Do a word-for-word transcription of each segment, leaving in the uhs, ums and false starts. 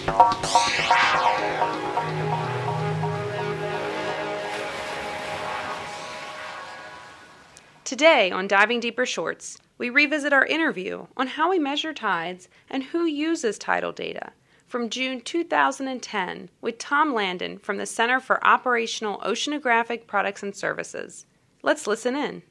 Today on Diving Deeper Shorts, we revisit our interview on how we measure tides and who uses tidal data from June two thousand ten with Tom Landon from the Center for Operational Oceanographic Products and Services. Let's listen in.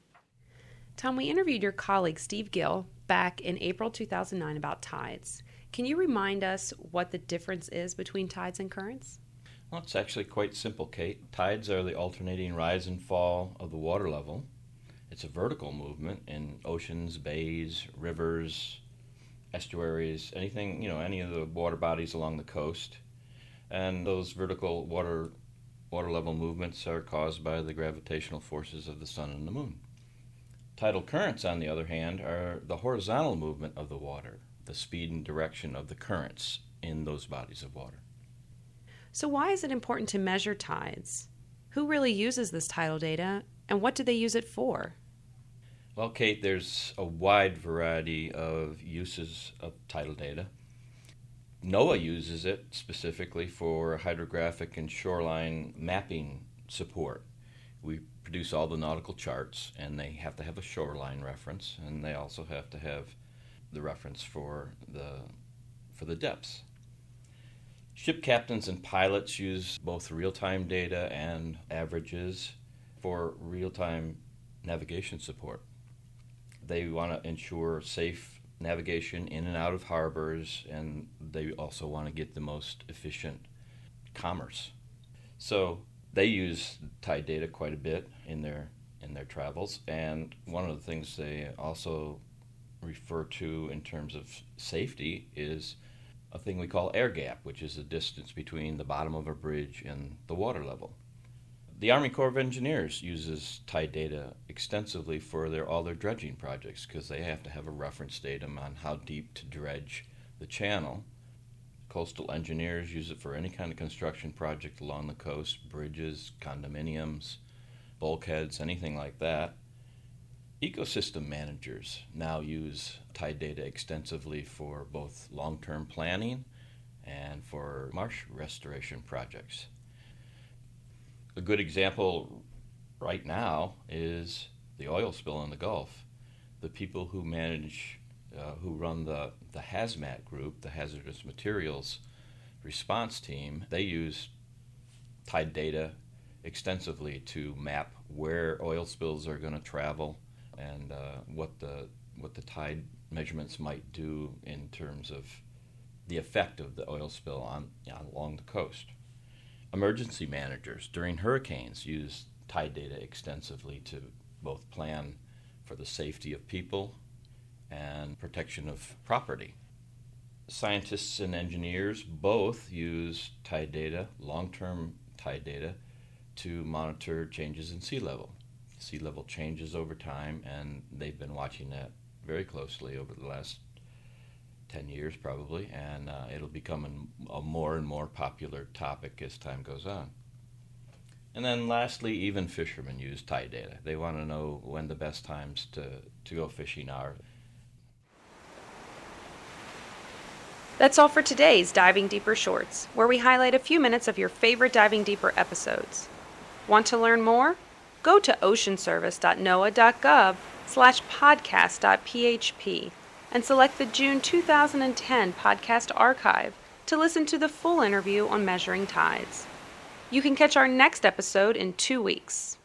Tom, we interviewed your colleague Steve Gill back in April two thousand nine about tides. Can you remind us what the difference is between tides and currents? Well, it's actually quite simple, Kate. Tides are the alternating rise and fall of the water level. It's a vertical movement in oceans, bays, rivers, estuaries, anything, you know, any of the water bodies along the coast. And those vertical water water level movements are caused by the gravitational forces of the sun and the moon. Tidal currents, on the other hand, are the horizontal movement of the water, the speed and direction of the currents in those bodies of water. So why is it important to measure tides? Who really uses this tidal data, and what do they use it for? Well, Kate, there's a wide variety of uses of tidal data. NOAA uses it specifically for hydrographic and shoreline mapping support. We produce all the nautical charts, and they have to have a shoreline reference, and they also have to have the reference for the for the depths. Ship captains and pilots use both real-time data and averages for real-time navigation support. They want to ensure safe navigation in and out of harbors, and they also want to get the most efficient commerce. So they use tide data quite a bit in their in their travels, and one of the things they also refer to in terms of safety is a thing we call air gap, which is the distance between the bottom of a bridge and the water level. The Army Corps of Engineers uses tide data extensively for their all their dredging projects because they have to have a reference datum on how deep to dredge the channel. Coastal engineers use it for any kind of construction project along the coast, bridges, condominiums, bulkheads, anything like that. Ecosystem managers now use tide data extensively for both long-term planning and for marsh restoration projects. A good example right now is the oil spill in the Gulf. The people who manage, uh, who run the, the HAZMAT group, the Hazardous Materials Response Team, they use tide data extensively to map where oil spills are going to travel and uh, what the what the tide measurements might do in terms of the effect of the oil spill on, on along the coast. Emergency managers during hurricanes use tide data extensively to both plan for the safety of people and protection of property. Scientists and engineers both use tide data, long-term tide data, to monitor changes in sea level. Sea level changes over time, and they've been watching that very closely over the last ten years probably, and uh, it'll become an, a more and more popular topic as time goes on. And then lastly, even fishermen use tide data. They want to know when the best times to, to go fishing are. That's all for today's Diving Deeper Shorts, where we highlight a few minutes of your favorite Diving Deeper episodes. Want to learn more? Go to oceanservice.noaa.gov slash podcast.php and select the June two thousand ten podcast archive to listen to the full interview on measuring tides. You can catch our next episode in two weeks.